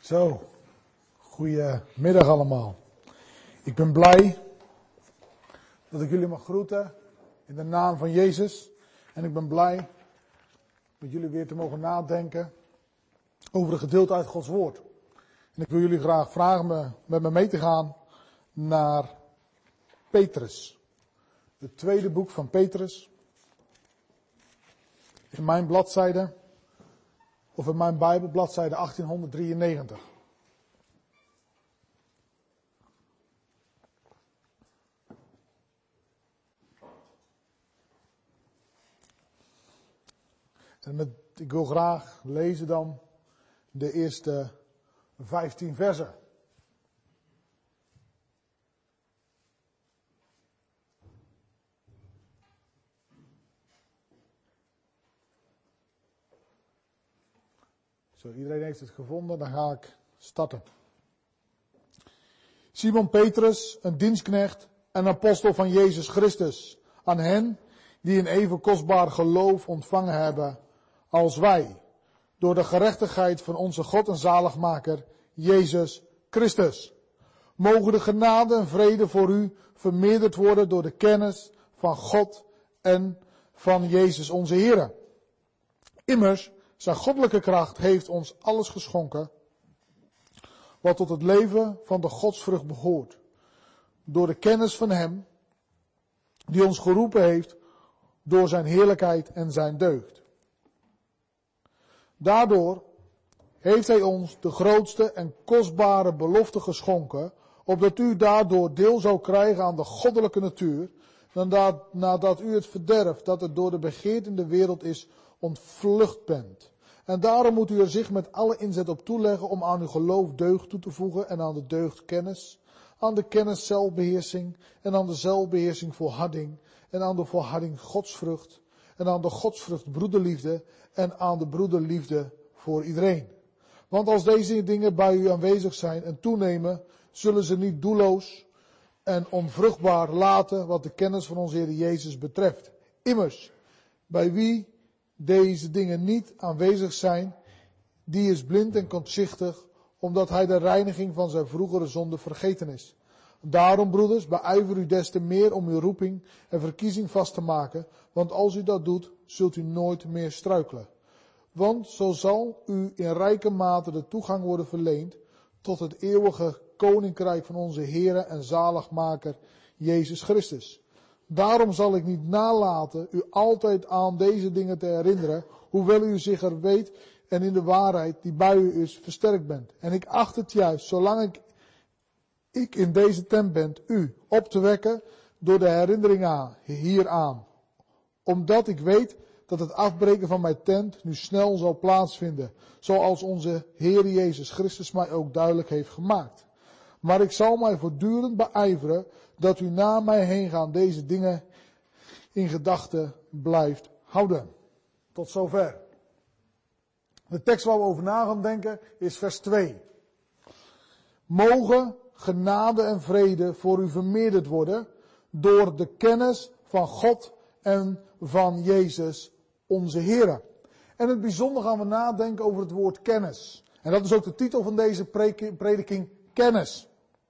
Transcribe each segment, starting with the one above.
Zo, goedemiddag allemaal. Ik ben blij dat ik jullie mag groeten in de naam van Jezus. En ik ben blij met jullie weer te mogen nadenken over een gedeelte uit Gods Woord. En ik wil jullie graag vragen met me mee te gaan naar Petrus. Het tweede boek van Petrus. In mijn bladzijde, of in mijn Bijbel, bladzijde 1893. En ik wil graag lezen dan de eerste 15 versen. Zo, iedereen heeft het gevonden, dan ga ik starten. Simon Petrus, een dienstknecht en apostel van Jezus Christus, aan hen die een even kostbaar geloof ontvangen hebben als wij, door de gerechtigheid van onze God en zaligmaker, Jezus Christus. Mogen de genade en vrede voor u vermeerderd worden door de kennis van God en van Jezus onze Heer. Immers, zijn goddelijke kracht heeft ons alles geschonken, wat tot het leven van de godsvrucht behoort, door de kennis van hem, die ons geroepen heeft door zijn heerlijkheid en zijn deugd. Daardoor heeft hij ons de grootste en kostbare belofte geschonken, opdat u daardoor deel zou krijgen aan de goddelijke natuur, nadat u het verderf dat er door de begeerte in de wereld is, ontvlucht bent. En daarom moet u er zich met alle inzet op toeleggen om aan uw geloof deugd toe te voegen en aan de deugd kennis, aan de kennis zelfbeheersing en aan de zelfbeheersing volharding en aan de volharding godsvrucht en aan de godsvrucht broederliefde en aan de broederliefde voor iedereen. Want als deze dingen bij u aanwezig zijn en toenemen, zullen ze niet doelloos en onvruchtbaar laten wat de kennis van onze Heer Jezus betreft. Immers, bij wie deze dingen niet aanwezig zijn, die is blind en kortzichtig, omdat hij de reiniging van zijn vroegere zonde vergeten is. Daarom, broeders, beijver u des te meer om uw roeping en verkiezing vast te maken, want als u dat doet, zult u nooit meer struikelen. Want zo zal u in rijke mate de toegang worden verleend tot het eeuwige koninkrijk van onze Heere en zaligmaker Jezus Christus. Daarom zal ik niet nalaten u altijd aan deze dingen te herinneren, hoewel u zich er weet en in de waarheid die bij u is versterkt bent. En ik acht het juist, zolang ik in deze tent ben, u op te wekken door de herinnering hieraan. Omdat ik weet dat het afbreken van mijn tent nu snel zal plaatsvinden, zoals onze Heer Jezus Christus mij ook duidelijk heeft gemaakt. Maar ik zal mij voortdurend beijveren dat u na mij heen gaan deze dingen in gedachten blijft houden. Tot zover. De tekst waar we over na gaan denken is vers 2. Mogen genade en vrede voor u vermeerderd worden door de kennis van God en van Jezus onze Heer. En in het bijzonder gaan we nadenken over het woord kennis. En dat is ook de titel van deze prediking, kennis.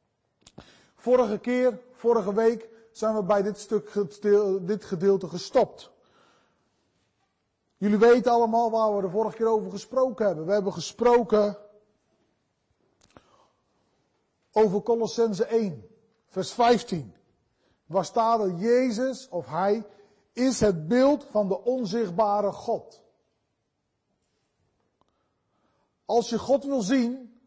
Vorige week zijn we bij dit gedeelte gestopt. Jullie weten allemaal waar we de vorige keer over gesproken hebben. We hebben gesproken over Kolossenzen 1, vers 15. Waar staat er? Jezus, of Hij, is het beeld van de onzichtbare God. Als je God wil zien,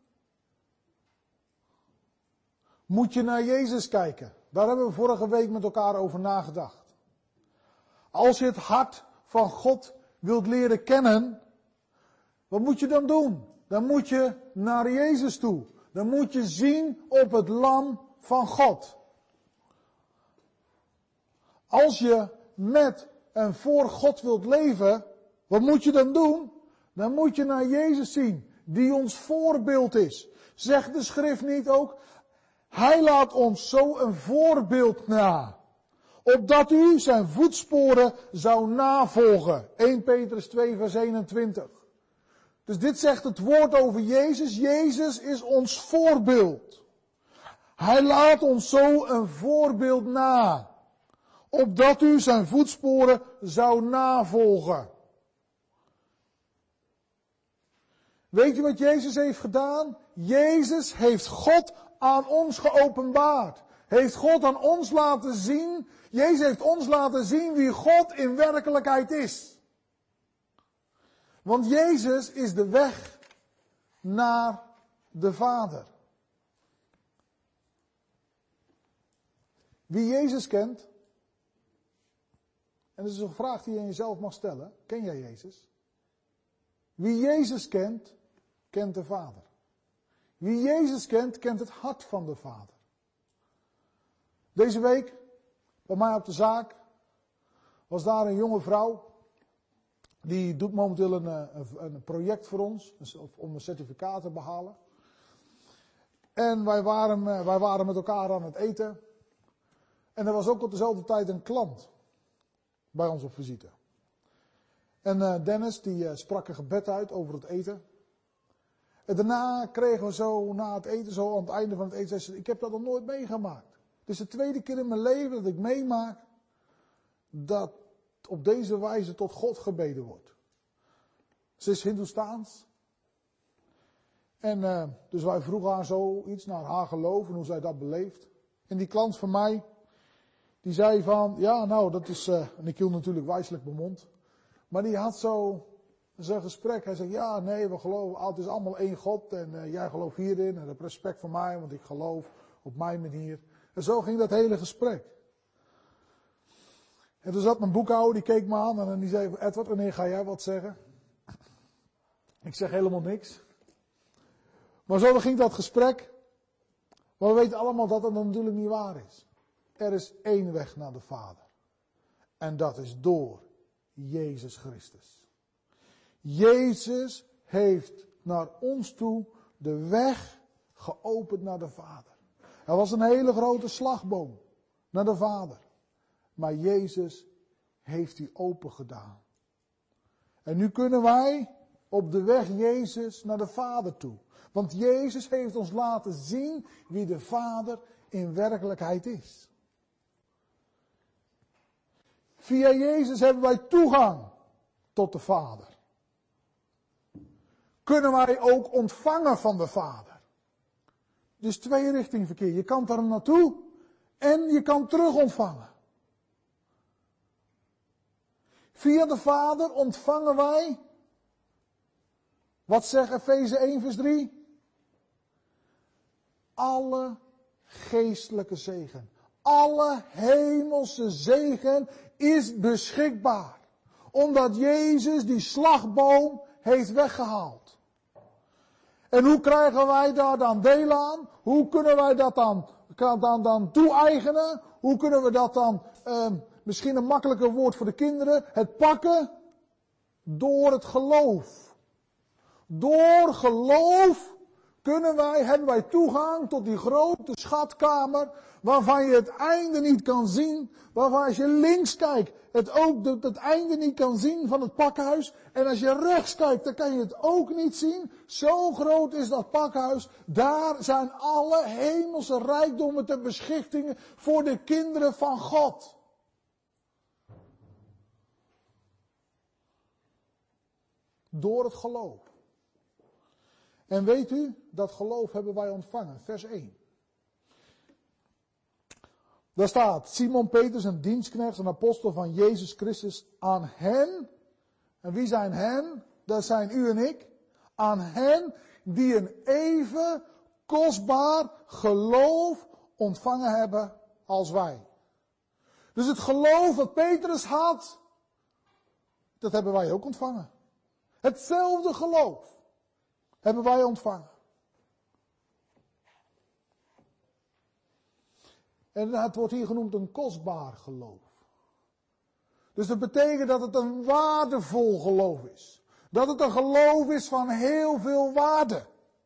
moet je naar Jezus kijken. Daar hebben we vorige week met elkaar over nagedacht. Als je het hart van God wilt leren kennen, wat moet je dan doen? Dan moet je naar Jezus toe. Dan moet je zien op het lam van God. Als je met en voor God wilt leven, wat moet je dan doen? Dan moet je naar Jezus zien, die ons voorbeeld is. Zegt de schrift niet ook? Hij laat ons zo een voorbeeld na, opdat u zijn voetsporen zou navolgen. 1 Petrus 2 vers 21. Dus dit zegt het woord over Jezus. Jezus is ons voorbeeld. Hij laat ons zo een voorbeeld na. Opdat u zijn voetsporen zou navolgen. Weet je wat Jezus heeft gedaan? Jezus heeft God aan ons geopenbaard. Heeft God aan ons laten zien. Jezus heeft ons laten zien wie God in werkelijkheid is. Want Jezus is de weg naar de Vader. Wie Jezus kent, en dat is een vraag die je aan jezelf mag stellen. Ken jij Jezus? Wie Jezus kent, kent de Vader. Wie Jezus kent, kent het hart van de Vader. Deze week, bij mij op de zaak, was daar een jonge vrouw. Die doet momenteel een project voor ons, om een certificaat te behalen. En wij waren met elkaar aan het eten. En er was ook op dezelfde tijd een klant bij ons op visite. En Dennis, die sprak een gebed uit over het eten. En daarna kregen we zo, na het eten, zo aan het einde van het eten, zei ze, ik heb dat nog nooit meegemaakt. Het is de tweede keer in mijn leven dat ik meemaak dat op deze wijze tot God gebeden wordt. Ze is Hindoestaans. En dus wij vroegen haar zoiets naar haar geloof en hoe zij dat beleeft. En die klant van mij, die zei van, ja nou dat is, en ik hield natuurlijk wijselijk mijn mond. Maar die had zo zijn gesprek. Hij zei, ja nee, we geloven, het is allemaal één God en jij gelooft hierin en heb respect voor mij, want ik geloof op mijn manier. En zo ging dat hele gesprek. En toen zat mijn boekhouder, die keek me aan en die zei, Edward, wanneer ga jij wat zeggen? Ik zeg helemaal niks. Maar zo ging dat gesprek. Maar we weten allemaal dat het natuurlijk niet waar is. Er is één weg naar de Vader. En dat is door Jezus Christus. Jezus heeft naar ons toe de weg geopend naar de Vader. Er was een hele grote slagboom naar de Vader. Maar Jezus heeft die open gedaan. En nu kunnen wij op de weg Jezus naar de Vader toe. Want Jezus heeft ons laten zien wie de Vader in werkelijkheid is. Via Jezus hebben wij toegang tot de Vader. Kunnen wij ook ontvangen van de Vader. Dus twee richting verkeer. Je kan er naartoe en je kan terug ontvangen. Via de Vader ontvangen wij, wat zegt Efeze 1 vers 3? Alle geestelijke zegen. Alle hemelse zegen is beschikbaar. Omdat Jezus die slagboom heeft weggehaald. En hoe krijgen wij daar dan deel aan? Hoe kunnen wij dat dan toe-eigenen? Hoe kunnen we dat dan, misschien een makkelijker woord voor de kinderen, het pakken? Door het geloof. Door geloof hebben wij toegang tot die grote schatkamer, waarvan je het einde niet kan zien, waarvan als je links kijkt, het einde niet kan zien van het pakhuis, en als je rechts kijkt, dan kan je het ook niet zien. Zo groot is dat pakhuis, daar zijn alle hemelse rijkdommen ter beschikking voor de kinderen van God. Door het geloof. En weet u, dat geloof hebben wij ontvangen. Vers 1. Daar staat, Simon Petrus, een dienstknecht, een apostel van Jezus Christus, aan hen. En wie zijn hen? Dat zijn u en ik. Aan hen die een even kostbaar geloof ontvangen hebben als wij. Dus het geloof dat Petrus had, dat hebben wij ook ontvangen. Hetzelfde geloof hebben wij ontvangen. En het wordt hier genoemd een kostbaar geloof. Dus dat betekent dat het een waardevol geloof is. Dat het een geloof is van heel veel waarde.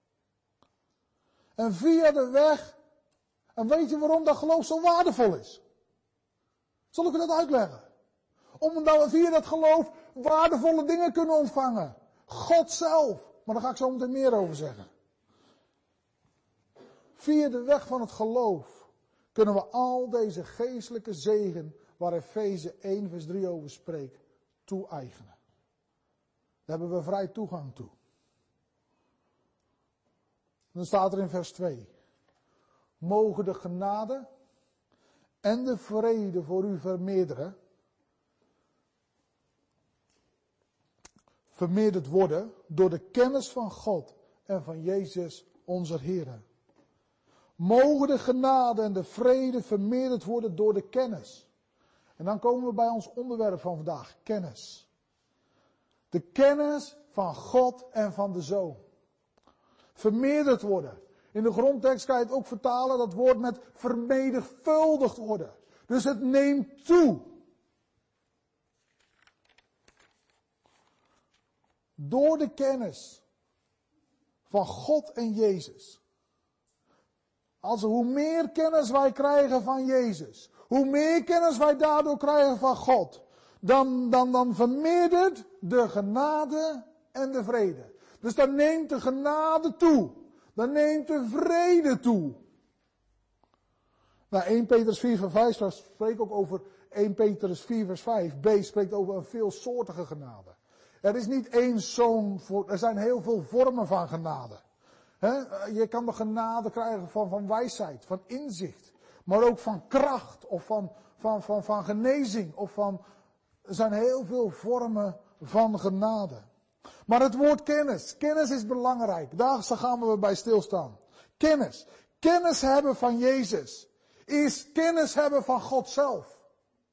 En via de weg, en weet je waarom dat geloof zo waardevol is? Zal ik u dat uitleggen? Omdat we via dat geloof waardevolle dingen kunnen ontvangen. God zelf. Maar daar ga ik zo meteen meer over zeggen. Via de weg van het geloof kunnen we al deze geestelijke zegen, waar Efeze 1 vers 3 over spreekt, toe-eigenen. Daar hebben we vrij toegang toe. Dan staat er in vers 2. Mogen de genade en de vrede voor u vermeerderd worden door de kennis van God en van Jezus onze Heer. Mogen de genade en de vrede vermeerderd worden door de kennis. En dan komen we bij ons onderwerp van vandaag, kennis. De kennis van God en van de Zoon. Vermeerderd worden. In de grondtekst kan je het ook vertalen, dat woord met vermenigvuldigd worden. Dus het neemt toe. Door de kennis van God en Jezus. Hoe meer kennis wij krijgen van Jezus, hoe meer kennis wij daardoor krijgen van God, dan vermeerdert de genade en de vrede. Dus dan neemt de genade toe. Dan neemt de vrede toe. Nou, 1 Petrus 4 vers 5 spreekt ook over 1 Petrus 4 vers 5. B spreekt over een veelsoortige genade. Er is niet één zo'n, er zijn heel veel vormen van genade. Je kan de genade krijgen van wijsheid, van inzicht. Maar ook van kracht of van genezing. Er zijn heel veel vormen van genade. Maar het woord kennis. Kennis is belangrijk. Daar gaan we bij stilstaan. Kennis. Kennis hebben van Jezus. Is kennis hebben van God zelf.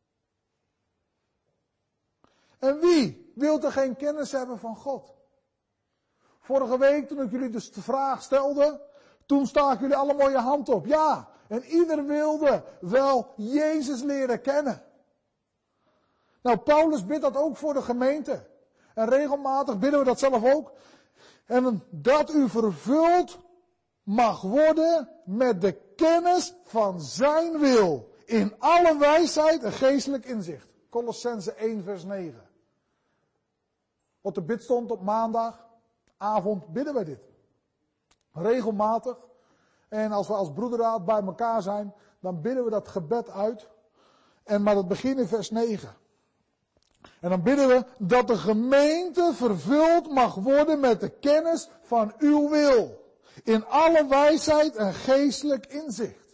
En wie wil er geen kennis hebben van God? Vorige week toen ik jullie dus de vraag stelde, toen staken jullie allemaal je hand op. Ja, en ieder wilde wel Jezus leren kennen. Nou, Paulus bidt dat ook voor de gemeente. En regelmatig bidden we dat zelf ook. En dat u vervuld mag worden met de kennis van zijn wil. In alle wijsheid en geestelijk inzicht. Kolossenzen 1 vers 9. Op de bid stond op maandagavond bidden wij dit. Regelmatig. En als we als broederraad bij elkaar zijn, dan bidden we dat gebed uit. Maar dat begint in vers 9. En dan bidden we dat de gemeente vervuld mag worden met de kennis van uw wil. In alle wijsheid en geestelijk inzicht.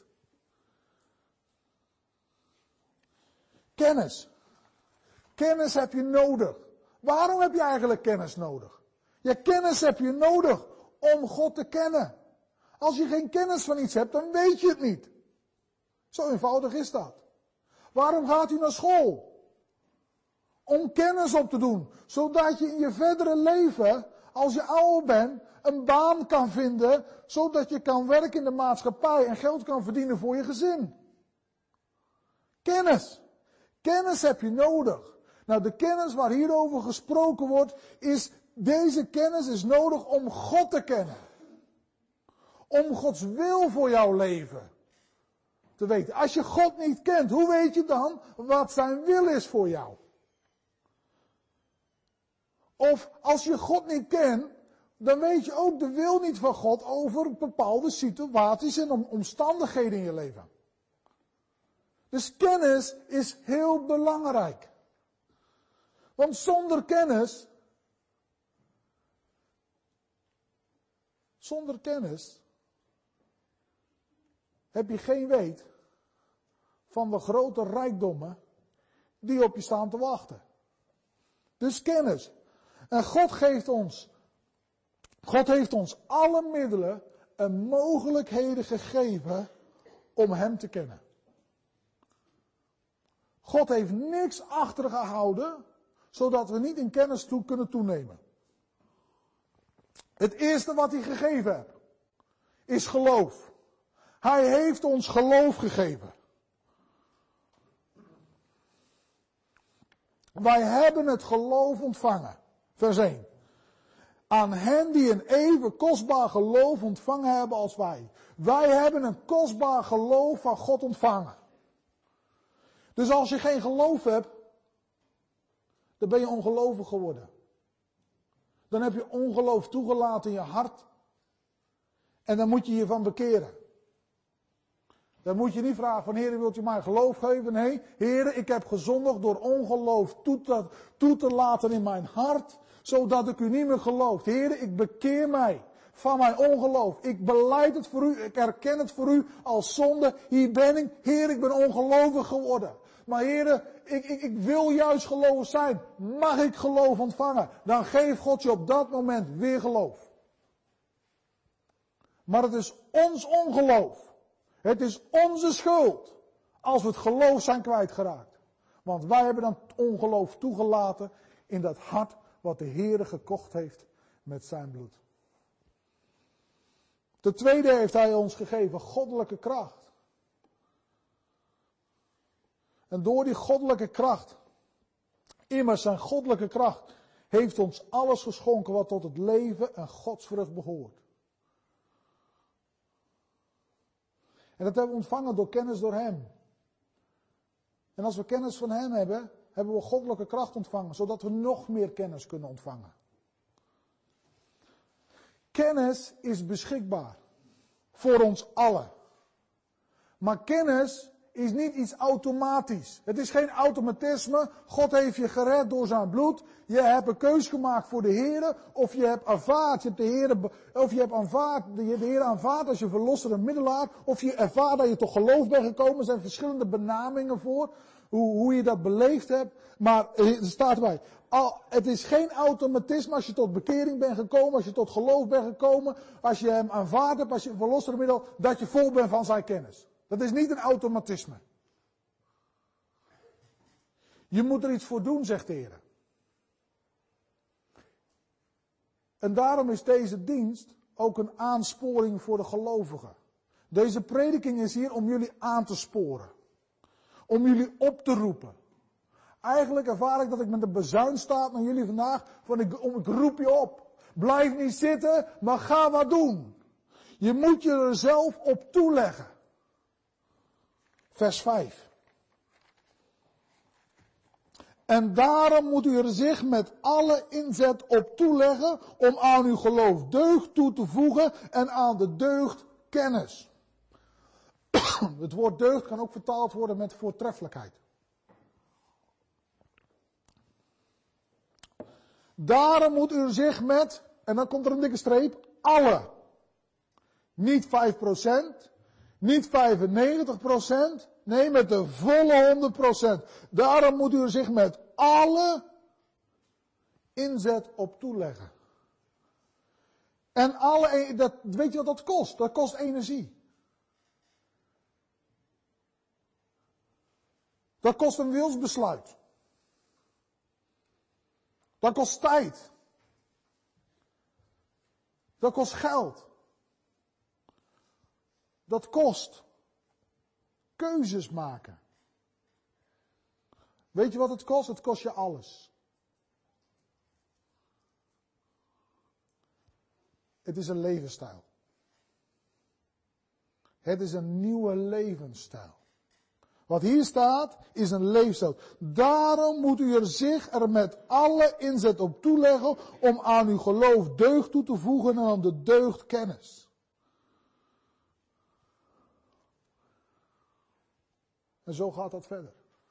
Kennis. Kennis heb je nodig. Waarom heb je eigenlijk kennis nodig? Ja, kennis heb je nodig om God te kennen. Als je geen kennis van iets hebt, dan weet je het niet. Zo eenvoudig is dat. Waarom gaat u naar school? Om kennis op te doen. Zodat je in je verdere leven, als je ouder bent, een baan kan vinden. Zodat je kan werken in de maatschappij en geld kan verdienen voor je gezin. Kennis. Kennis heb je nodig. Nou, de kennis waar hierover gesproken wordt, deze kennis is nodig om God te kennen. Om Gods wil voor jouw leven te weten. Als je God niet kent, hoe weet je dan wat zijn wil is voor jou? Of als je God niet kent, dan weet je ook de wil niet van God over bepaalde situaties en omstandigheden in je leven. Dus kennis is heel belangrijk. Want zonder kennis heb je geen weet van de grote rijkdommen die op je staan te wachten. Dus kennis. En God heeft ons alle middelen en mogelijkheden gegeven om Hem te kennen. God heeft niks achtergehouden, zodat we niet in kennis kunnen toenemen. Het eerste wat Hij gegeven heeft, is geloof. Hij heeft ons geloof gegeven. Wij hebben het geloof ontvangen. Vers 1. Aan hen die een even kostbaar geloof ontvangen hebben als wij. Wij hebben een kostbaar geloof van God ontvangen. Dus als je geen geloof hebt, dan ben je ongelovig geworden. Dan heb je ongeloof toegelaten in je hart. En dan moet je je van bekeren. Dan moet je niet vragen van, Heer, wilt u mij geloof geven? Nee, Heer, ik heb gezondigd door ongeloof toe te laten in mijn hart, zodat ik u niet meer geloof. Heer, ik bekeer mij van mijn ongeloof. Ik belijd het voor u, ik erken het voor u als zonde. Hier ben ik, Heer, ik ben ongelovig geworden. Maar Heer, ik wil juist gelovig zijn. Mag ik geloof ontvangen? Dan geeft God je op dat moment weer geloof. Maar het is ons ongeloof. Het is onze schuld als we het geloof zijn kwijtgeraakt. Want wij hebben dan ongeloof toegelaten in dat hart wat de Heere gekocht heeft met zijn bloed. Ten tweede heeft hij ons gegeven goddelijke kracht. En door die goddelijke kracht, immers zijn goddelijke kracht, heeft ons alles geschonken wat tot het leven en godsvrucht behoort. En dat hebben we ontvangen door kennis door hem. En als we kennis van hem hebben, hebben we goddelijke kracht ontvangen, zodat we nog meer kennis kunnen ontvangen. Kennis is beschikbaar. Voor ons allen. Maar kennis is niet iets automatisch. Het is geen automatisme. God heeft je gered door zijn bloed. Je hebt een keus gemaakt voor de Heer. Of je hebt aanvaard, de Heer aanvaard als je verlosser en middelaar. Of je ervaart dat je tot geloof bent gekomen. Er zijn verschillende benamingen voor. Hoe je dat beleefd hebt. Maar er staat erbij. Het is geen automatisme als je tot bekering bent gekomen. Als je tot geloof bent gekomen. Als je hem aanvaard hebt. Als je verlosser en middelaar. Dat je vol bent van zijn kennis. Dat is niet een automatisme. Je moet er iets voor doen, zegt de Heer. En daarom is deze dienst ook een aansporing voor de gelovigen. Deze prediking is hier om jullie aan te sporen. Om jullie op te roepen. Eigenlijk ervaar ik dat ik met een bezuin sta naar jullie vandaag. Ik roep je op. Blijf niet zitten, maar ga wat doen. Je moet je er zelf op toeleggen. Vers 5. En daarom moet u er zich met alle inzet op toeleggen om aan uw geloof deugd toe te voegen en aan de deugd kennis. Het woord deugd kan ook vertaald worden met voortreffelijkheid. Daarom moet u er zich met, en dan komt er een dikke streep, alle. Niet 5%. Niet 95%, nee met de volle 100%. Daarom moet u er zich met alle inzet op toeleggen. En weet je wat dat kost? Dat kost energie. Dat kost een wilsbesluit. Dat kost tijd. Dat kost geld. Dat kost keuzes maken. Weet je wat het kost? Het kost je alles. Het is een levensstijl. Het is een nieuwe levensstijl. Wat hier staat is een levensstijl. Daarom moet u er met alle inzet op toeleggen om aan uw geloof deugd toe te voegen en aan de deugd kennis. En zo gaat dat verder.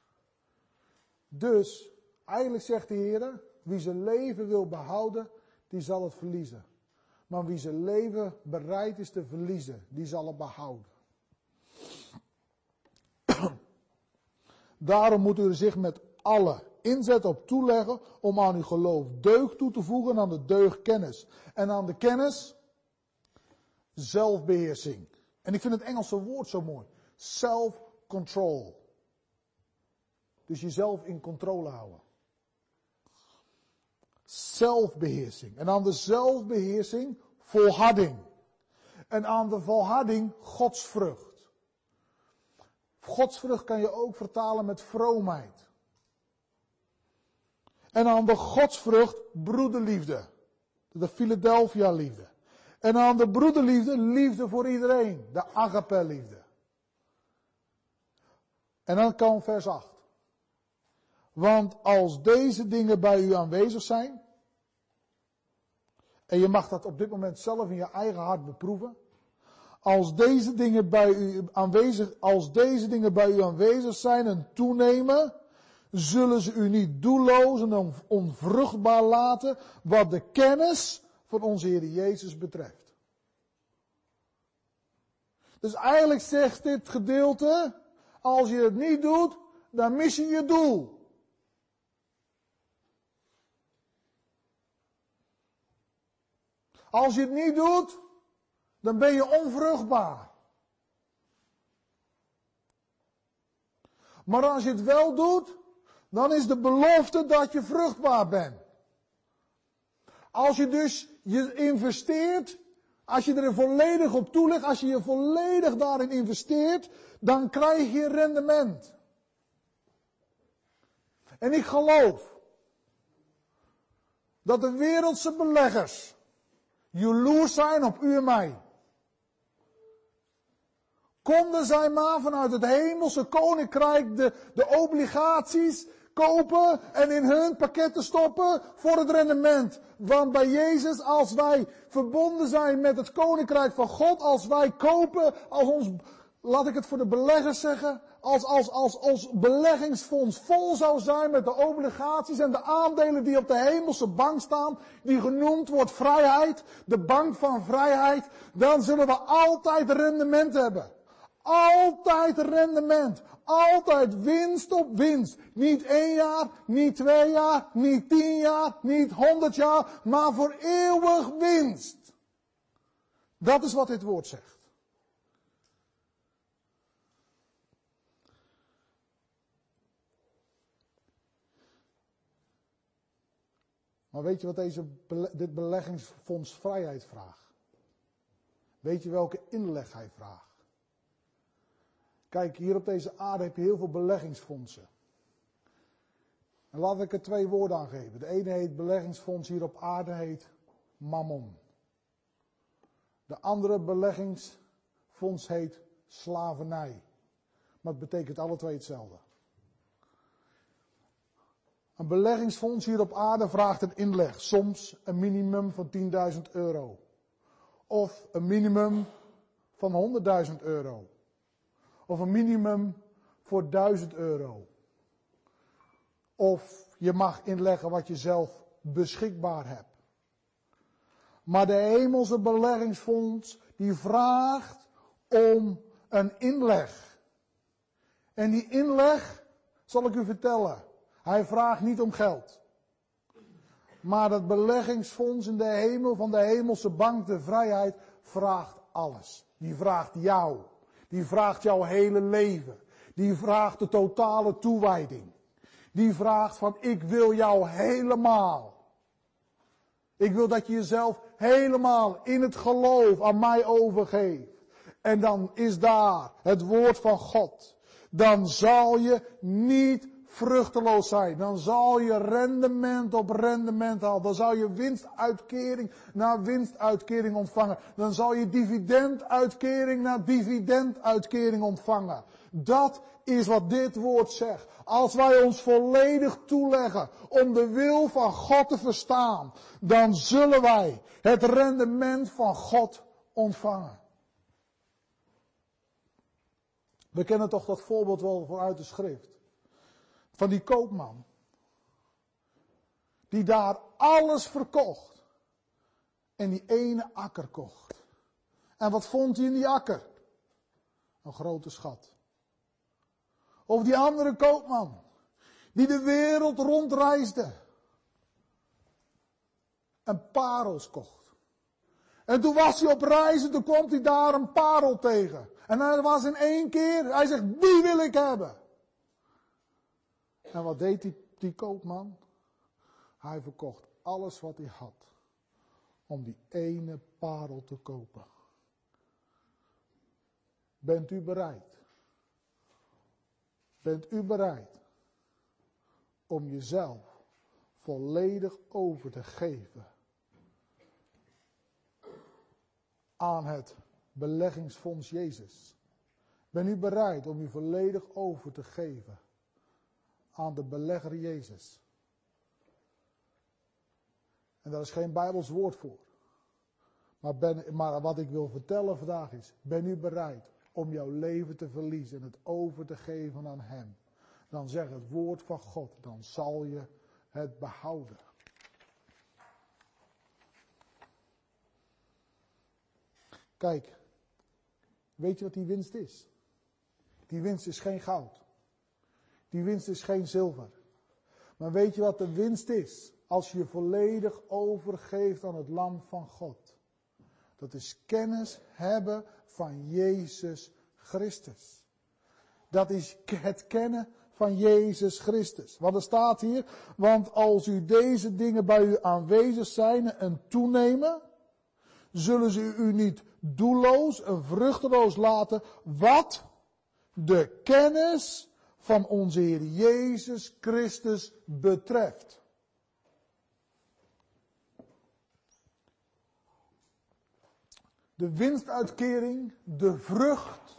Dus, eigenlijk zegt de Heer, wie zijn leven wil behouden, die zal het verliezen. Maar wie zijn leven bereid is te verliezen, die zal het behouden. Daarom moet u er zich met alle inzet op toeleggen om aan uw geloof deugd toe te voegen en aan de deugd kennis. En aan de kennis zelfbeheersing. En ik vind het Engelse woord zo mooi. Self-control. Dus jezelf in controle houden. Zelfbeheersing. En aan de zelfbeheersing volharding. En aan de volharding godsvrucht. Godsvrucht kan je ook vertalen met vroomheid. En aan de godsvrucht broederliefde. De Philadelphia liefde. En aan de broederliefde liefde voor iedereen. De agape liefde. En dan kan vers 8. Want als deze dingen bij u aanwezig zijn, En je mag dat op dit moment zelf in je eigen hart beproeven. Als deze dingen bij u aanwezig zijn en toenemen, zullen ze u niet doelloos en onvruchtbaar laten wat de kennis van onze Heer Jezus betreft. Dus eigenlijk zegt dit gedeelte, als je het niet doet, dan mis je je doel. Als je het niet doet, dan ben je onvruchtbaar. Maar als je het wel doet, dan is de belofte dat je vruchtbaar bent. Als je dus je investeert, als je er volledig op toelegt, als je je volledig daarin investeert, dan krijg je rendement. En ik geloof dat de wereldse beleggers jaloers zijn op u en mij. Konden zij maar vanuit het hemelse koninkrijk de obligaties kopen en in hun pakketten stoppen voor het rendement. Want bij Jezus, als wij verbonden zijn met het koninkrijk van God, als wij kopen, als ons, laat ik het voor de beleggers zeggen, als ons beleggingsfonds vol zou zijn met de obligaties en de aandelen die op de hemelse bank staan, die genoemd wordt vrijheid, de bank van vrijheid, dan zullen we altijd rendement hebben. Altijd rendement. Altijd winst op winst. Niet 1 jaar, niet 2 jaar, niet 10 jaar, niet 100 jaar, maar voor eeuwig winst. Dat is wat dit woord zegt. Maar weet je wat dit beleggingsfonds vrijheid vraagt? Weet je welke inleg hij vraagt? Kijk, hier op deze aarde heb je heel veel beleggingsfondsen. En laat ik er 2 woorden aan geven. De ene heet beleggingsfonds hier op aarde heet Mammon. De andere beleggingsfonds heet slavernij. Maar het betekent alle 2 hetzelfde. Een beleggingsfonds hier op aarde vraagt een inleg. Soms een minimum van €10.000. Of een minimum van €100.000. Of een minimum voor €1.000. Of je mag inleggen wat je zelf beschikbaar hebt. Maar de hemelse beleggingsfonds die vraagt om een inleg. En die inleg, zal ik u vertellen, hij vraagt niet om geld. Maar dat beleggingsfonds in de hemel van de hemelse bank, de vrijheid, vraagt alles. Die vraagt jou. Die vraagt jouw hele leven. Die vraagt de totale toewijding. Die vraagt van, ik wil jou helemaal. Ik wil dat je jezelf helemaal in het geloof aan mij overgeeft. En dan is daar het woord van God. Dan zal je niet vruchteloos zijn. Dan zal je rendement op rendement halen. Dan zal je winstuitkering na winstuitkering ontvangen. Dan zal je dividenduitkering na dividenduitkering ontvangen. Dat is wat dit woord zegt. Als wij ons volledig toeleggen om de wil van God te verstaan, dan zullen wij het rendement van God ontvangen. We kennen toch dat voorbeeld wel vanuit de schrift. Van die koopman. Die daar alles verkocht. En die ene akker kocht. En wat vond hij in die akker? Een grote schat. Of die andere koopman. Die de wereld rondreisde. En parels kocht. En toen was hij op reis en toen komt hij daar een parel tegen. En hij was in 1 keer, hij zegt, die wil ik hebben. En wat deed die koopman? Hij verkocht alles wat hij had. Om die ene parel te kopen. Bent u bereid? Bent u bereid om jezelf volledig over te geven aan het beleggingsfonds Jezus? Bent u bereid om u volledig over te geven aan de belegger Jezus? En daar is geen Bijbels woord voor. Maar wat ik wil vertellen vandaag is, ben u bereid om jouw leven te verliezen en het over te geven aan hem? Dan zeg het woord van God, dan zal je het behouden. Kijk, weet je wat die winst is? Die winst is geen goud. Die winst is geen zilver. Maar weet je wat de winst is? Als je je volledig overgeeft aan het lam van God. Dat is kennis hebben van Jezus Christus. Dat is het kennen van Jezus Christus. Want er staat hier, want als u deze dingen bij u aanwezig zijn en toenemen, zullen ze u niet doelloos en vruchteloos laten, wat de kennis van onze Heer Jezus Christus betreft. De winstuitkering, de vrucht,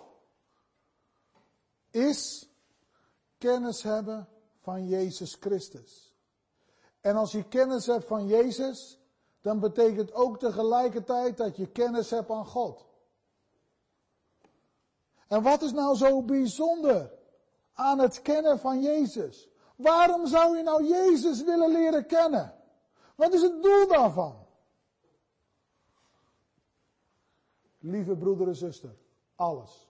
is kennis hebben van Jezus Christus. En als je kennis hebt van Jezus, dan betekent ook tegelijkertijd dat je kennis hebt aan God. En wat is nou zo bijzonder aan het kennen van Jezus? Waarom zou je nou Jezus willen leren kennen? Wat is het doel daarvan? Lieve broeder en zuster, alles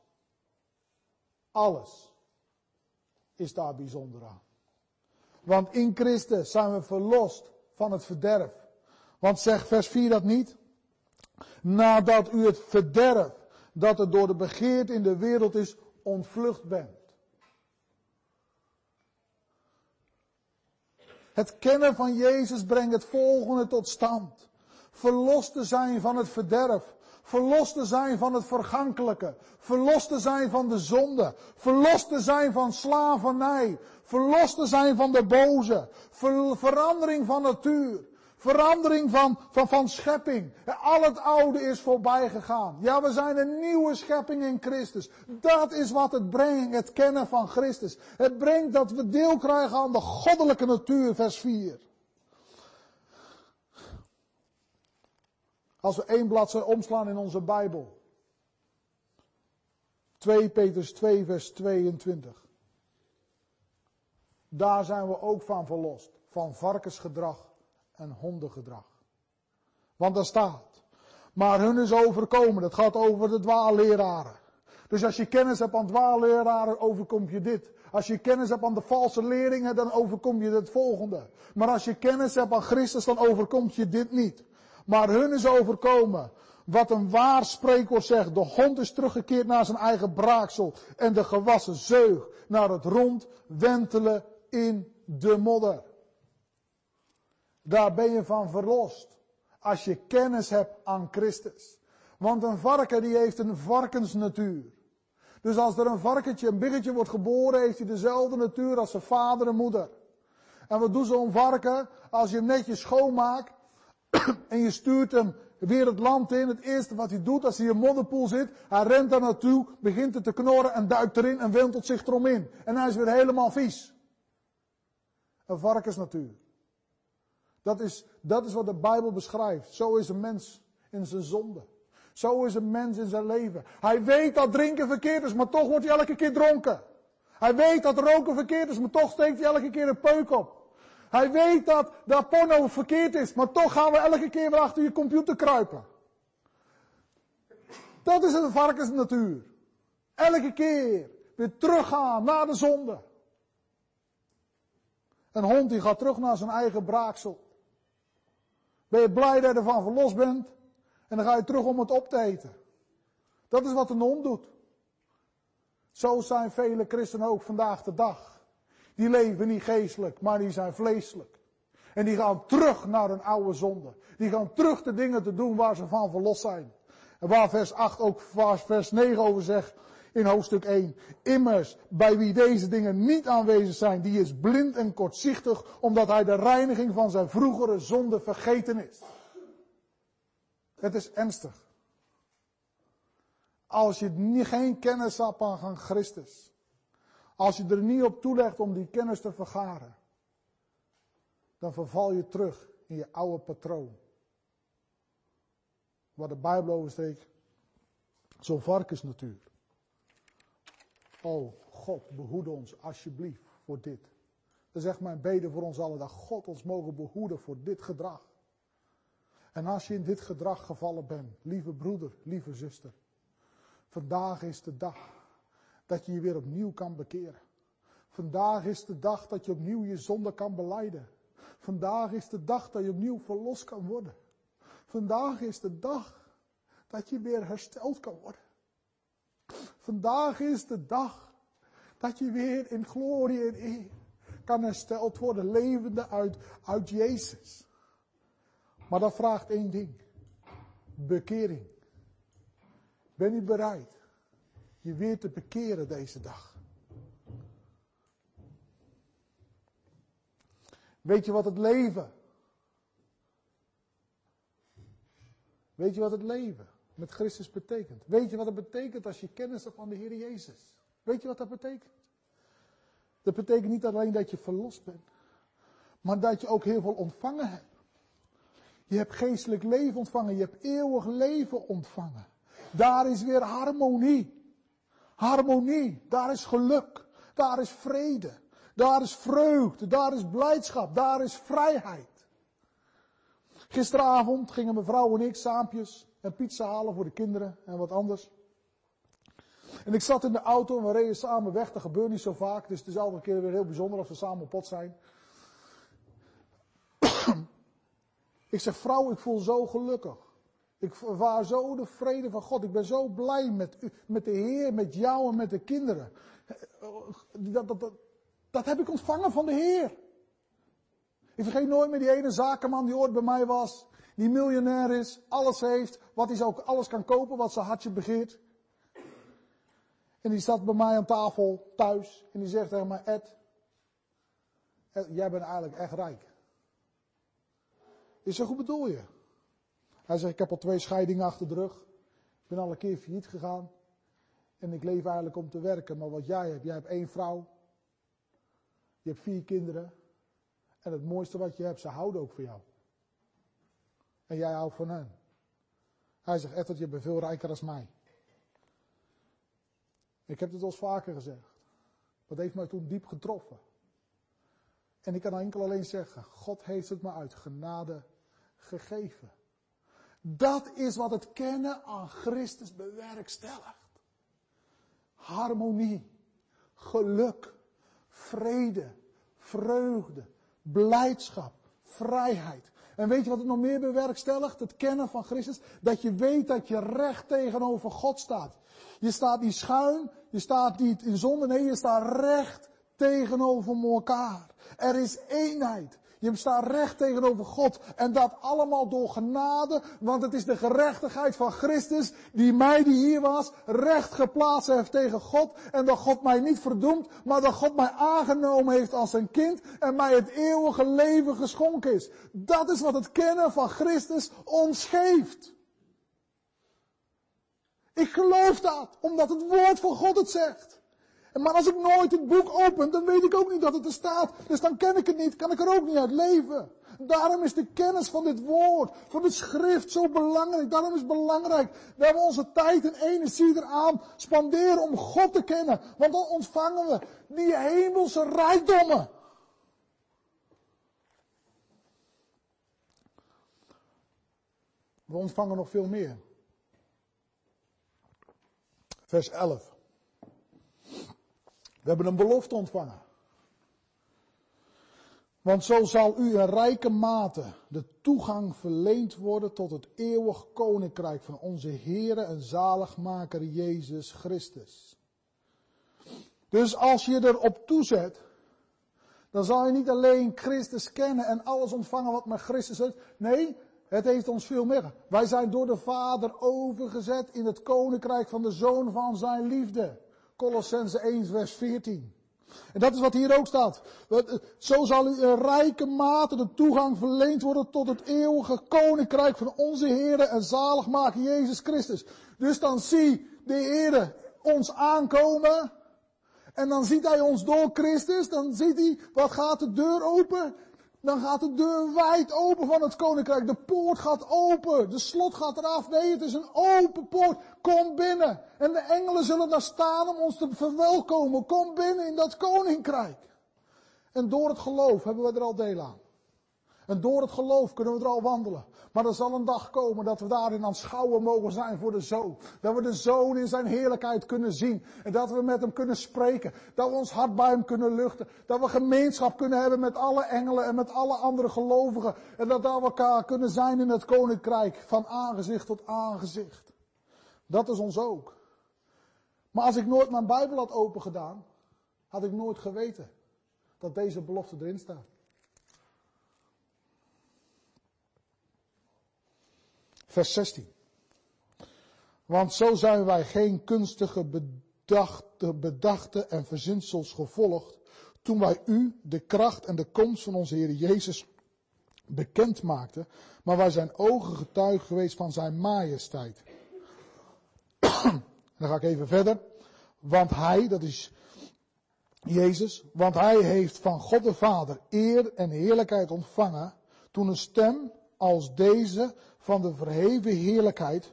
is daar bijzonder aan. Want in Christus zijn we verlost van het verderf. Want zegt vers 4 dat niet? Nadat u het verderf dat er door de begeerte in de wereld is, ontvlucht bent. Het kennen van Jezus brengt het volgende tot stand. Verlost te zijn van het verderf. Verlost te zijn van het vergankelijke. Verlost te zijn van de zonde. Verlost te zijn van slavernij. Verlost te zijn van de boze. Verandering van natuur. Verandering van schepping. Al het oude is voorbij gegaan. Ja, we zijn een nieuwe schepping in Christus. Dat is wat het brengt, het kennen van Christus. Het brengt dat we deel krijgen aan de goddelijke natuur, vers 4. Als we 1 bladzij omslaan in onze Bijbel. 2 Petrus 2 vers 22. Daar zijn we ook van verlost. Van varkensgedrag en hondengedrag. Want daar staat. Maar hun is overkomen. Het gaat over de dwaalleraren. Dus als je kennis hebt aan dwaalleraren, overkomt je dit. Als je kennis hebt aan de valse leringen, dan overkom je het volgende. Maar als je kennis hebt aan Christus, dan overkomt je dit niet. Maar hun is overkomen. Wat een waar spreekwoord zegt. De hond is teruggekeerd naar zijn eigen braaksel. En de gewassen zeug naar het rondwentelen in de modder. Daar ben je van verlost. Als je kennis hebt aan Christus. Want een varken die heeft een varkensnatuur. Dus als er een biggetje wordt geboren, heeft hij dezelfde natuur als zijn vader en moeder. En wat doet zo'n varken? Als je hem netjes schoonmaakt en je stuurt hem weer het land in. Het eerste wat hij doet als hij in een modderpoel zit, hij rent daar naartoe, begint het te knorren en duikt erin en wentelt zich erom in. En hij is weer helemaal vies. Een varkensnatuur. Dat is wat de Bijbel beschrijft. Zo is een mens in zijn zonde. Zo is een mens in zijn leven. Hij weet dat drinken verkeerd is, maar toch wordt hij elke keer dronken. Hij weet dat roken verkeerd is, maar toch steekt hij elke keer een peuk op. Hij weet dat porno verkeerd is, maar toch gaan we elke keer weer achter je computer kruipen. Dat is een varkensnatuur. Elke keer weer teruggaan naar de zonde. Een hond die gaat terug naar zijn eigen braaksel. Ben je blij dat je ervan verlost bent? En dan ga je terug om het op te eten. Dat is wat een hond doet. Zo zijn vele christenen ook vandaag de dag. Die leven niet geestelijk, maar die zijn vleeselijk. En die gaan terug naar hun oude zonde. Die gaan terug de dingen te doen waar ze van verlost zijn. En waar vers 8 ook vers 9 over zegt in hoofdstuk 1. Immers, bij wie deze dingen niet aanwezig zijn, die is blind en kortzichtig, omdat hij de reiniging van zijn vroegere zonde vergeten is. Het is ernstig. Als je geen kennis hebt aan Christus. Als je er niet op toelegt om die kennis te vergaren. Dan verval je terug in je oude patroon. Waar de Bijbel over steekt. Zo'n varkensnatuur. Oh, God, behoed ons alsjeblieft voor dit. Dat is echt mijn bede voor ons allen. Dat God ons mogen behoeden voor dit gedrag. En als je in dit gedrag gevallen bent, lieve broeder, lieve zuster. Vandaag is de dag dat je je weer opnieuw kan bekeren. Vandaag is de dag dat je opnieuw je zonde kan belijden. Vandaag is de dag dat je opnieuw verlost kan worden. Vandaag is de dag dat je weer hersteld kan worden. Vandaag is de dag dat je weer in glorie en eer kan hersteld worden, levende uit Jezus. Maar dat vraagt één ding. Bekering. Ben je bereid je weer te bekeren deze dag? Weet je wat het leven? Weet je wat het leven met Christus betekent? Weet je wat het betekent als je kennis hebt van de Heer Jezus? Weet je wat dat betekent? Dat betekent niet alleen dat je verlost bent, maar dat je ook heel veel ontvangen hebt. Je hebt geestelijk leven ontvangen, je hebt eeuwig leven ontvangen. Daar is weer harmonie. Harmonie, daar is geluk, daar is vrede, daar is vreugde, daar is blijdschap, daar is vrijheid. Gisteravond gingen mijn vrouw en ik saampjes en pizza halen voor de kinderen en wat anders. En ik zat in de auto en we reden samen weg, dat gebeurt niet zo vaak, dus het is altijd een keer weer heel bijzonder als we samen op pad zijn. Ik zeg, vrouw, ik voel zo gelukkig. Ik ervaar zo de vrede van God. Ik ben zo blij met u, met de Heer, met jou en met de kinderen. Dat heb ik ontvangen van de Heer. Ik vergeet nooit meer die ene zakenman die ooit bij mij was. Die miljonair is, alles heeft, wat hij ook alles kan kopen, wat zijn hartje begeert. En die zat bij mij aan tafel thuis en die zegt tegen mij, Ed, jij bent eigenlijk echt rijk. Ik zeg, hoe bedoel je? Hij zegt, ik heb al 2 scheidingen achter de rug. Ik ben al een keer failliet gegaan. En ik leef eigenlijk om te werken. Maar wat jij hebt 1 vrouw. Je hebt 4 kinderen. En het mooiste wat je hebt, ze houden ook van jou. En jij houdt van hen. Hij zegt, Edward, je bent veel rijker dan mij. Ik heb het al eens vaker gezegd. Dat heeft mij toen diep getroffen. En ik kan enkel alleen zeggen, God heeft het me uit genade gegeven. Dat is wat het kennen aan Christus bewerkstelligt. Harmonie, geluk, vrede, vreugde, blijdschap, vrijheid. En weet je wat het nog meer bewerkstelligt? Het kennen van Christus. Dat je weet dat je recht tegenover God staat. Je staat niet schuin, je staat niet in zonde, nee, je staat recht tegenover elkaar. Er is eenheid. Je staat recht tegenover God. En dat allemaal door genade. Want het is de gerechtigheid van Christus. Die mij, die hier was, recht geplaatst heeft tegen God. En dat God mij niet verdoemt. Maar dat God mij aangenomen heeft als zijn kind. En mij het eeuwige leven geschonken is. Dat is wat het kennen van Christus ons geeft. Ik geloof dat. Omdat het woord van God het zegt. Maar als ik nooit het boek open, dan weet ik ook niet dat het er staat. Dus dan ken ik het niet, kan ik er ook niet uit leven. Daarom is de kennis van dit woord, van dit schrift zo belangrijk. Daarom is het belangrijk dat we onze tijd en energie eraan spanderen om God te kennen. Want dan ontvangen we die hemelse rijkdommen. We ontvangen nog veel meer. Vers 11. We hebben een belofte ontvangen. Want zo zal u in rijke mate de toegang verleend worden tot het eeuwig koninkrijk van onze Heere en zaligmaker Jezus Christus. Dus als je erop toezet, dan zal je niet alleen Christus kennen en alles ontvangen wat met Christus is. Nee, het heeft ons veel meer. Wij zijn door de Vader overgezet in het koninkrijk van de Zoon van zijn liefde. Kolossenzen 1 vers 14. En dat is wat hier ook staat. Zo zal u in rijke mate de toegang verleend worden tot het eeuwige koninkrijk van onze Heere en zaligmaker Jezus Christus. Dus dan zie de Heere ons aankomen. En dan ziet hij ons door Christus. Dan ziet hij, wat gaat de deur open? Dan gaat de deur wijd open van het koninkrijk. De poort gaat open. De slot gaat eraf. Nee, het is een open poort. Kom binnen. En de engelen zullen daar staan om ons te verwelkomen. Kom binnen in dat koninkrijk. En door het geloof hebben we er al deel aan. En door het geloof kunnen we er al wandelen. Maar er zal een dag komen dat we daarin aanschouwen mogen zijn voor de Zoon. Dat we de Zoon in zijn heerlijkheid kunnen zien. En dat we met hem kunnen spreken. Dat we ons hart bij hem kunnen luchten. Dat we gemeenschap kunnen hebben met alle engelen en met alle andere gelovigen. En dat we elkaar kunnen zijn in het koninkrijk van aangezicht tot aangezicht. Dat is ons ook. Maar als ik nooit mijn Bijbel had opengedaan, had ik nooit geweten dat deze belofte erin staat. Vers 16. Want zo zijn wij geen kunstige bedachten en verzinsels gevolgd, toen wij u de kracht en de komst van onze Heer Jezus bekend maakten, maar wij zijn ogen getuigen geweest van zijn majesteit. Dan ga ik even verder. Want hij, dat is Jezus, want hij heeft van God de Vader eer en heerlijkheid ontvangen, toen een stem als deze van de verheven heerlijkheid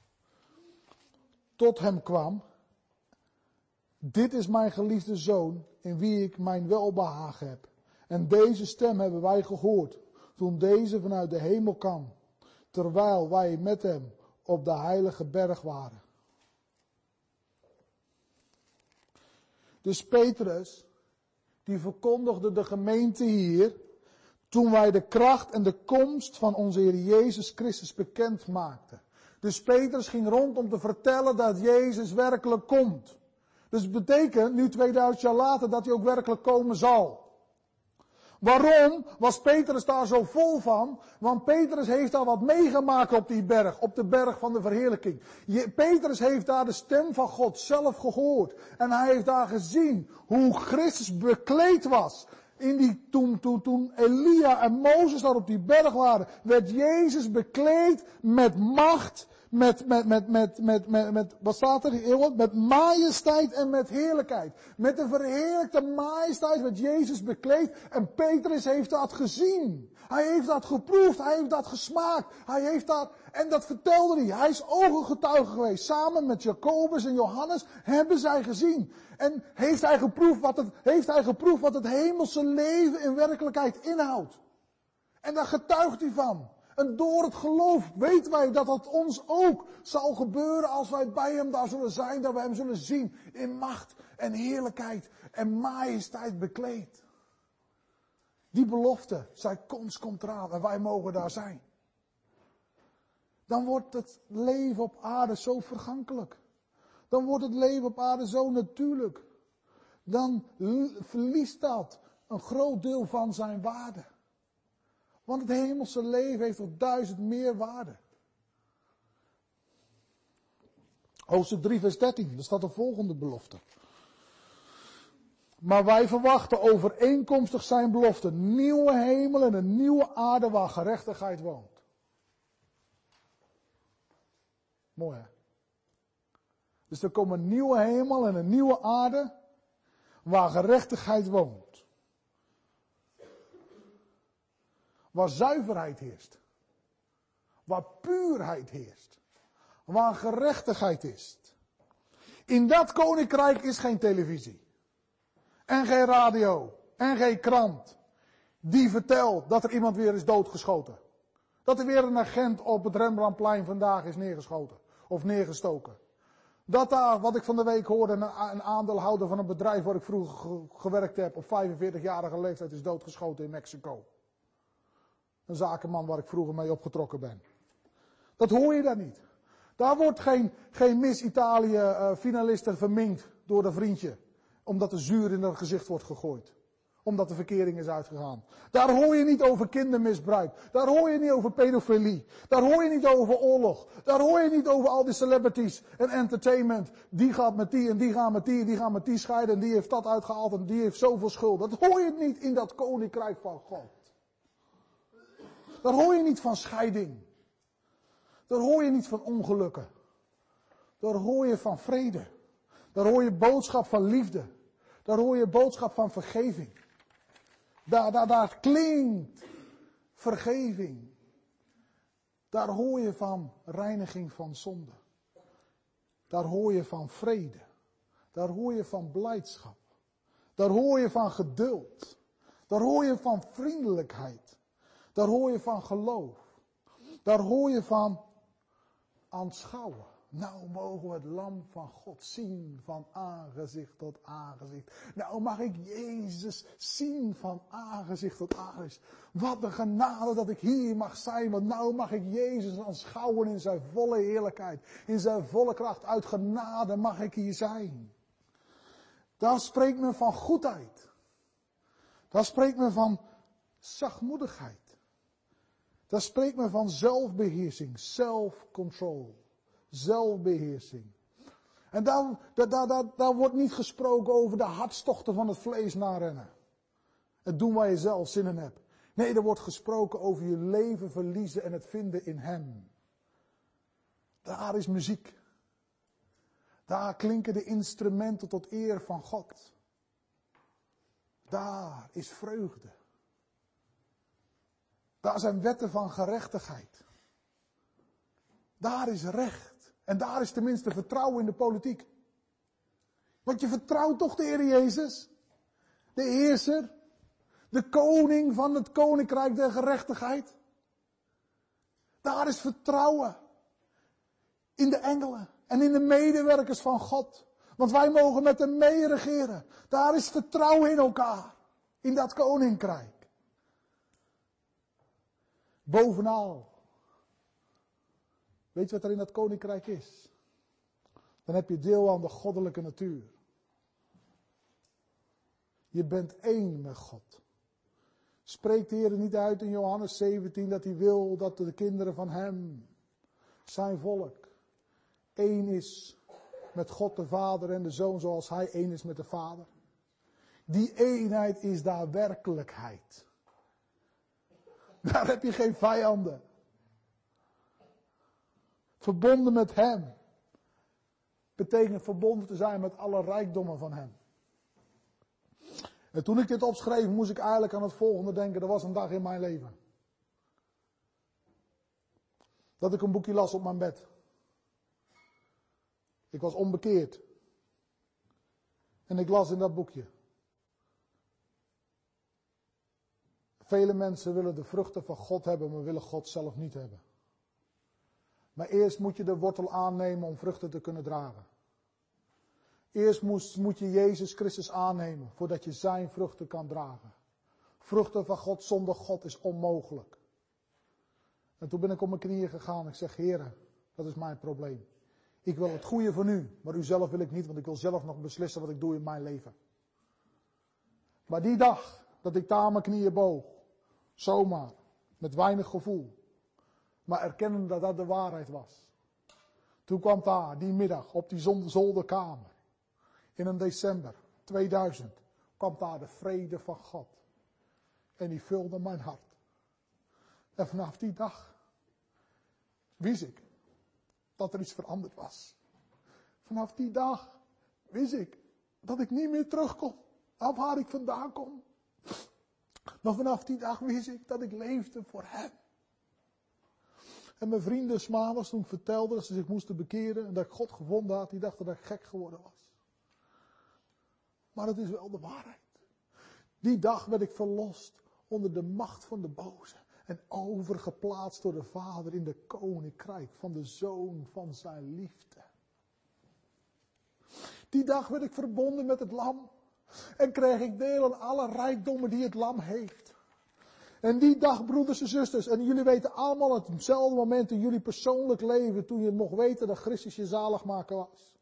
tot hem kwam. Dit is mijn geliefde Zoon, in wie ik mijn welbehagen heb. En deze stem hebben wij gehoord, toen deze vanuit de hemel kwam, terwijl wij met hem op de heilige berg waren. Dus Petrus, die verkondigde de gemeente hier, toen wij de kracht en de komst van onze Heer Jezus Christus bekend maakten. Dus Petrus ging rond om te vertellen dat Jezus werkelijk komt. Dus het betekent, nu 2000 jaar later, dat hij ook werkelijk komen zal. Waarom was Petrus daar zo vol van? Want Petrus heeft daar wat meegemaakt op die berg, op de berg van de verheerlijking. Petrus heeft daar de stem van God zelf gehoord. En hij heeft daar gezien hoe Christus bekleed was. Toen Elia en Mozes daar op die berg waren, werd Jezus bekleed met macht, wat staat er? Met majesteit en met heerlijkheid. Met de verheerlijkte majesteit werd Jezus bekleed en Petrus heeft dat gezien. Hij heeft dat geproefd, hij heeft dat gesmaakt, hij heeft dat, en dat vertelde hij. Hij is ooggetuige geweest. Samen met Jacobus en Johannes hebben zij gezien. En heeft hij geproefd wat het hemelse leven in werkelijkheid inhoudt. En daar getuigt hij van. En door het geloof weten wij dat dat ons ook zal gebeuren als wij bij hem daar zullen zijn. Dat we hem zullen zien in macht en heerlijkheid en majesteit bekleed. Die belofte, zijn komst komt eraan en wij mogen daar zijn. Dan wordt het leven op aarde zo vergankelijk. Dan wordt het leven op aarde zo natuurlijk. Dan verliest dat een groot deel van zijn waarde. Want het hemelse leven heeft tot 1000 meer waarde. Hoofdstuk 3 vers 13, daar staat de volgende belofte. Maar wij verwachten overeenkomstig zijn belofte nieuwe hemel en een nieuwe aarde waar gerechtigheid woont. Mooi hè? Dus er komt een nieuwe hemel en een nieuwe aarde waar gerechtigheid woont. Waar zuiverheid heerst. Waar puurheid heerst. Waar gerechtigheid is. In dat koninkrijk is geen televisie. En geen radio. En geen krant. Die vertelt dat er iemand weer is doodgeschoten. Dat er weer een agent op het Rembrandtplein vandaag is neergeschoten. Of neergestoken. Dat daar, wat ik van de week hoorde, een aandeelhouder van een bedrijf waar ik vroeger gewerkt heb, op 45-jarige leeftijd is doodgeschoten in Mexico. Een zakenman waar ik vroeger mee opgetrokken ben. Dat hoor je daar niet. Daar wordt geen Miss Italië finaliste verminkt door een vriendje. Omdat er zuur in haar gezicht wordt gegooid. Omdat de verkering is uitgegaan. Daar hoor je niet over kindermisbruik. Daar hoor je niet over pedofilie. Daar hoor je niet over oorlog. Daar hoor je niet over al die celebrities en entertainment. Die gaat met die en die gaat met die en die gaat met die scheiden. En die heeft dat uitgehaald en die heeft zoveel schuld. Dat hoor je niet in dat koninkrijk van God. Daar hoor je niet van scheiding. Daar hoor je niet van ongelukken. Daar hoor je van vrede. Daar hoor je boodschap van liefde. Daar hoor je boodschap van vergeving. Daar klinkt vergeving. Daar hoor je van reiniging van zonde. Daar hoor je van vrede. Daar hoor je van blijdschap. Daar hoor je van geduld. Daar hoor je van vriendelijkheid. Daar hoor je van geloof. Daar hoor je van aanschouwen. Nou mogen we het lam van God zien van aangezicht tot aangezicht. Nou mag ik Jezus zien van aangezicht tot aangezicht. Wat een genade dat ik hier mag zijn. Want nou mag ik Jezus aanschouwen in zijn volle heerlijkheid. In zijn volle kracht. Uit genade mag ik hier zijn. Daar spreekt men van goedheid. Daar spreekt men van zachtmoedigheid. Daar spreekt men van zelfbeheersing. Self-control. Zelfbeheersing. En daar wordt niet gesproken over de hartstochten van het vlees narennen. Het doen waar je zelf zin in hebt. Nee, er wordt gesproken over je leven verliezen en het vinden in Hem. Daar is muziek. Daar klinken de instrumenten tot eer van God. Daar is vreugde. Daar zijn wetten van gerechtigheid. Daar is recht. En daar is tenminste vertrouwen in de politiek. Want je vertrouwt toch de Heer Jezus? De heerser? De koning van het koninkrijk der gerechtigheid? Daar is vertrouwen. In de engelen. En in de medewerkers van God. Want wij mogen met hem meeregeren. Daar is vertrouwen in elkaar. In dat koninkrijk. Bovenal. Weet je wat er in dat koninkrijk is? Dan heb je deel aan de goddelijke natuur. Je bent één met God. Spreekt de Heer niet uit in Johannes 17 dat hij wil dat de kinderen van hem, zijn volk, één is met God de Vader en de Zoon zoals hij één is met de Vader. Die eenheid is daar werkelijkheid. Daar heb je geen vijanden. Verbonden met hem. Betekent verbonden te zijn met alle rijkdommen van hem. En toen ik dit opschreef, moest ik eigenlijk aan het volgende denken. Er was een dag in mijn leven. Dat ik een boekje las op mijn bed. Ik was onbekeerd. En ik las in dat boekje. Vele mensen willen de vruchten van God hebben, maar willen God zelf niet hebben. Maar eerst moet je de wortel aannemen om vruchten te kunnen dragen. Eerst moet je Jezus Christus aannemen voordat je zijn vruchten kan dragen. Vruchten van God zonder God is onmogelijk. En toen ben ik op mijn knieën gegaan. Ik zeg, Heere, dat is mijn probleem. Ik wil het goede van u, maar u zelf wil ik niet, want ik wil zelf nog beslissen wat ik doe in mijn leven. Maar die dag dat ik daar aan mijn knieën boog, zomaar, met weinig gevoel, maar erkennen dat dat de waarheid was. Toen kwam daar, die middag, op die zolderkamer, in een december 2000, kwam daar de vrede van God. En die vulde mijn hart. En vanaf die dag wist ik dat er iets veranderd was. Vanaf die dag wist ik dat ik niet meer terugkom naar waar ik vandaan kom. Maar vanaf die dag wist ik dat ik leefde voor hem. En mijn vrienden 's maandags toen ik vertelde dat ze zich moesten bekeren en dat ik God gevonden had, die dachten dat ik gek geworden was. Maar het is wel de waarheid. Die dag werd ik verlost onder de macht van de boze en overgeplaatst door de Vader in de koninkrijk van de Zoon van zijn liefde. Die dag werd ik verbonden met het lam en kreeg ik deel aan alle rijkdommen die het lam heeft. En die dag, broeders en zusters, en jullie weten allemaal hetzelfde moment in jullie persoonlijk leven, toen je mocht weten dat Christus je zaligmaker was.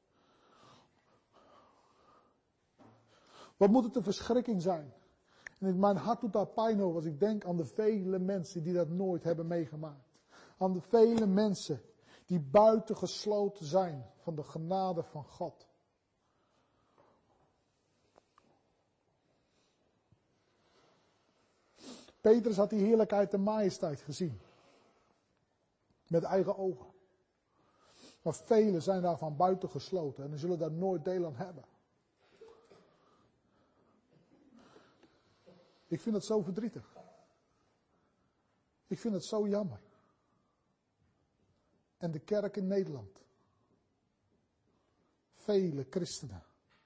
Wat moet het een verschrikking zijn? En mijn hart doet daar pijn over als ik denk aan de vele mensen die dat nooit hebben meegemaakt. Aan de vele mensen die buitengesloten zijn van de genade van God. Petrus had die heerlijkheid en majesteit gezien. Met eigen ogen. Maar velen zijn daarvan buitengesloten en zullen daar nooit deel aan hebben. Ik vind het zo verdrietig. Ik vind het zo jammer. En de kerk in Nederland. Vele christenen.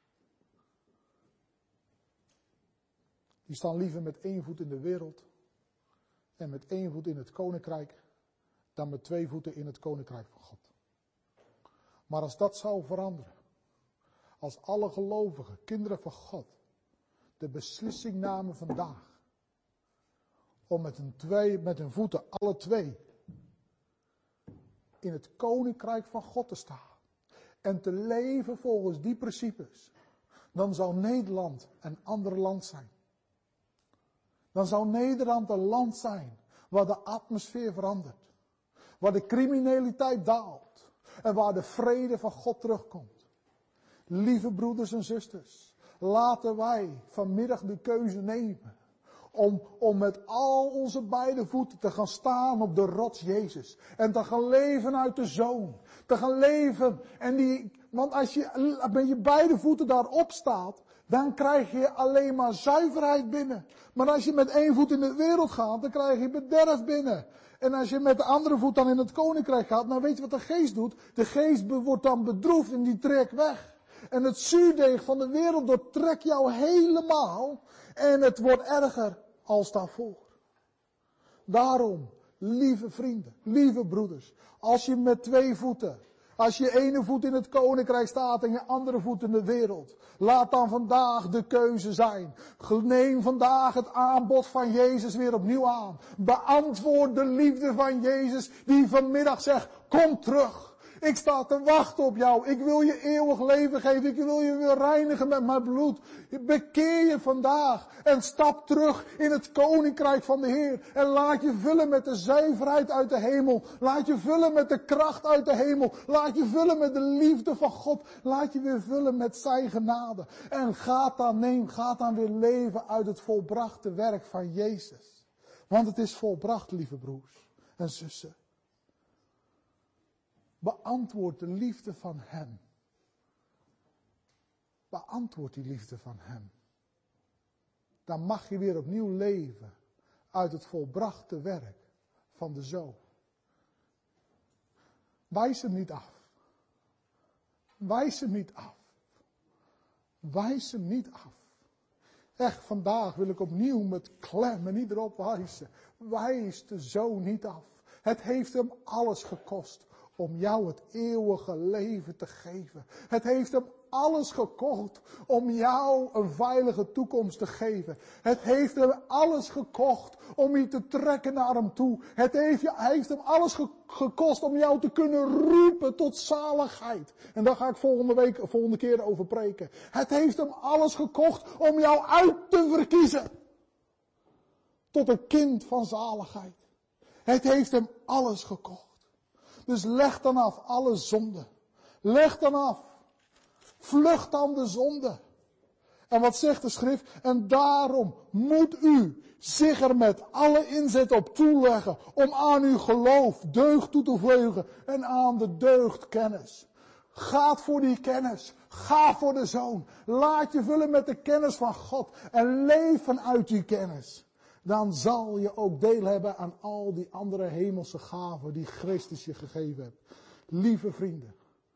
Die staan liever met 1 voet in de wereld. En met 1 voet in het koninkrijk. Dan met 2 voeten in het koninkrijk van God. Maar als dat zou veranderen. Als alle gelovigen, kinderen van God. De beslissing namen vandaag. Om met hun voeten alle 2. In het koninkrijk van God te staan. En te leven volgens die principes. Dan zou Nederland een ander land zijn. Dan zou Nederland een land zijn waar de atmosfeer verandert. Waar de criminaliteit daalt. En waar de vrede van God terugkomt. Lieve broeders en zusters. Laten wij vanmiddag de keuze nemen. Om met al onze beide voeten te gaan staan op de rots Jezus. En te gaan leven uit de Zoon. Te gaan leven. Want als je met je beide voeten daarop staat. Dan krijg je alleen maar zuiverheid binnen. Maar als je met 1 voet in de wereld gaat. Dan krijg je bederf binnen. En als je met de andere voet dan in het koninkrijk gaat. Dan weet je wat de geest doet. De geest wordt dan bedroefd en die trekt weg. En het zuurdeeg van de wereld doortrekt jou helemaal. En het wordt erger als daarvoor. Daarom, lieve vrienden, lieve broeders. Als je met 2 voeten. Als je 1 voet in het koninkrijk staat en je andere voet in de wereld. Laat dan vandaag de keuze zijn. Neem vandaag het aanbod van Jezus weer opnieuw aan. Beantwoord de liefde van Jezus die vanmiddag zegt, kom terug. Ik sta te wachten op jou. Ik wil je eeuwig leven geven. Ik wil je weer reinigen met mijn bloed. Bekeer je vandaag. En stap terug in het koninkrijk van de Heer. En laat je vullen met de zuiverheid uit de hemel. Laat je vullen met de kracht uit de hemel. Laat je vullen met de liefde van God. Laat je weer vullen met zijn genade. En gaat dan weer leven uit het volbrachte werk van Jezus. Want het is volbracht, lieve broers en zussen. Beantwoord de liefde van hem. Beantwoord die liefde van hem. Dan mag je weer opnieuw leven uit het volbrachte werk van de Zoon. Wijs hem niet af. Wijs hem niet af. Wijs hem niet af. Echt, vandaag wil ik opnieuw met klem en niet erop wijzen. Wijs de Zoon niet af. Het heeft hem alles gekost om jou het eeuwige leven te geven. Het heeft hem alles gekocht om jou een veilige toekomst te geven. Het heeft hem alles gekocht om je te trekken naar hem toe. Hij heeft hem alles gekost om jou te kunnen roepen tot zaligheid. En daar ga ik volgende keer over preken. Het heeft hem alles gekocht om jou uit te verkiezen. Tot een kind van zaligheid. Het heeft hem alles gekocht. Dus leg dan af alle zonde. Leg dan af. Vlucht dan de zonde. En wat zegt de schrift? En daarom moet u zich er met alle inzet op toeleggen. Om aan uw geloof deugd toe te voegen. En aan de deugd kennis. Ga voor die kennis. Ga voor de Zoon. Laat je vullen met de kennis van God. En leef vanuit die kennis. Dan zal je ook deel hebben aan al die andere hemelse gaven die Christus je gegeven hebt. Lieve vrienden,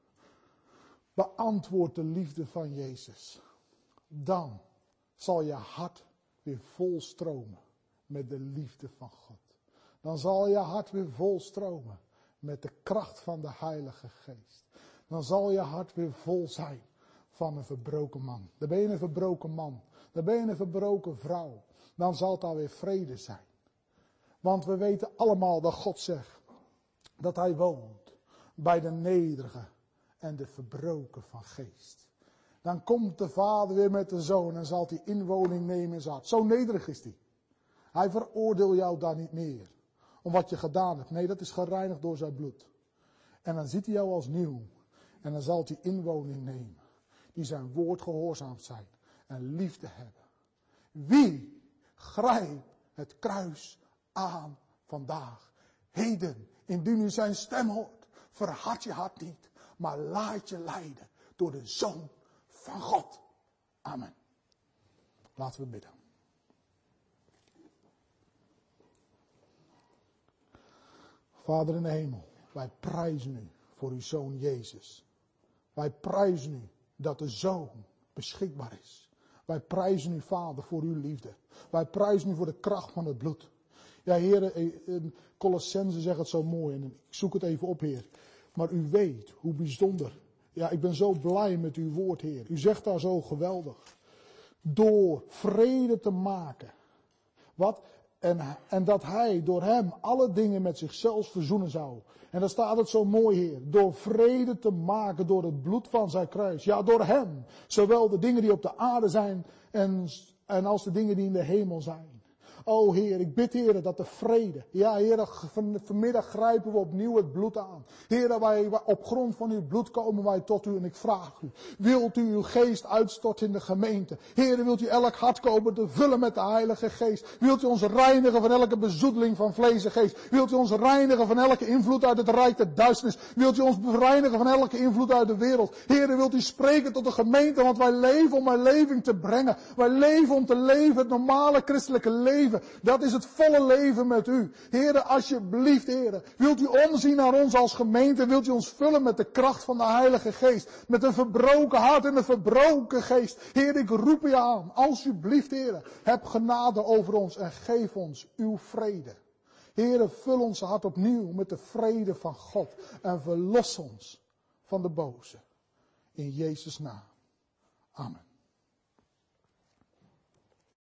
beantwoord de liefde van Jezus. Dan zal je hart weer vol stromen met de liefde van God. Dan zal je hart weer vol stromen met de kracht van de Heilige Geest. Dan zal je hart weer vol zijn van een verbroken man. Dan ben je een verbroken man. Dan ben je een verbroken vrouw. Dan zal daar weer vrede zijn. Want we weten allemaal dat God zegt dat hij woont bij de nederigen en de verbroken van geest. Dan komt de Vader weer met de Zoon en zal hij inwoning nemen in zijn hart. Zo nederig is hij. Hij veroordeelt jou daar niet meer om wat je gedaan hebt. Nee, dat is gereinigd door zijn bloed. En dan ziet hij jou als nieuw. En dan zal hij inwoning nemen. Die zijn woord gehoorzaam zijn en liefde hebben. Wie grijpt het kruis aan vandaag? Heden, indien u zijn stem hoort, verhard je hart niet, maar laat je leiden door de Zoon van God. Amen. Laten we bidden. Vader in de hemel, wij prijzen u voor uw Zoon Jezus. Wij prijzen u dat de Zoon beschikbaar is. Wij prijzen u, Vader, voor uw liefde. Wij prijzen u voor de kracht van het bloed. Ja, Heer, in Colossenzen zegt het zo mooi en ik zoek het even op, Heer. Maar u weet hoe bijzonder. Ja, ik ben zo blij met uw woord, Heer. U zegt daar zo geweldig. Door vrede te maken. Wat? En dat hij door hem alle dingen met zichzelf verzoenen zou. En dan staat het zo mooi, Heer. Door vrede te maken door het bloed van zijn kruis. Ja, door hem. Zowel de dingen die op de aarde zijn en als de dingen die in de hemel zijn. O Heer, ik bid Heer dat de vrede. Ja Heer, vanmiddag grijpen we opnieuw het bloed aan. Heer, wij op grond van uw bloed komen wij tot u en ik vraag u. Wilt u uw geest uitstorten in de gemeente? Heer, wilt u elk hart komen te vullen met de Heilige Geest? Wilt u ons reinigen van elke bezoedeling van vlees en geest? Wilt u ons reinigen van elke invloed uit het rijk der duisternis? Wilt u ons reinigen van elke invloed uit de wereld? Heer, wilt u spreken tot de gemeente, want wij leven om een leving te brengen. Wij leven om te leven het normale christelijke leven. Dat is het volle leven met u. Heere, alsjeblieft, Heere. Wilt u omzien naar ons als gemeente? Wilt u ons vullen met de kracht van de Heilige Geest? Met een verbroken hart en een verbroken geest. Heer, ik roep u aan. Alsjeblieft, Heere. Heb genade over ons en geef ons uw vrede. Heere, vul ons hart opnieuw met de vrede van God. En verlos ons van de boze. In Jezus' naam. Amen.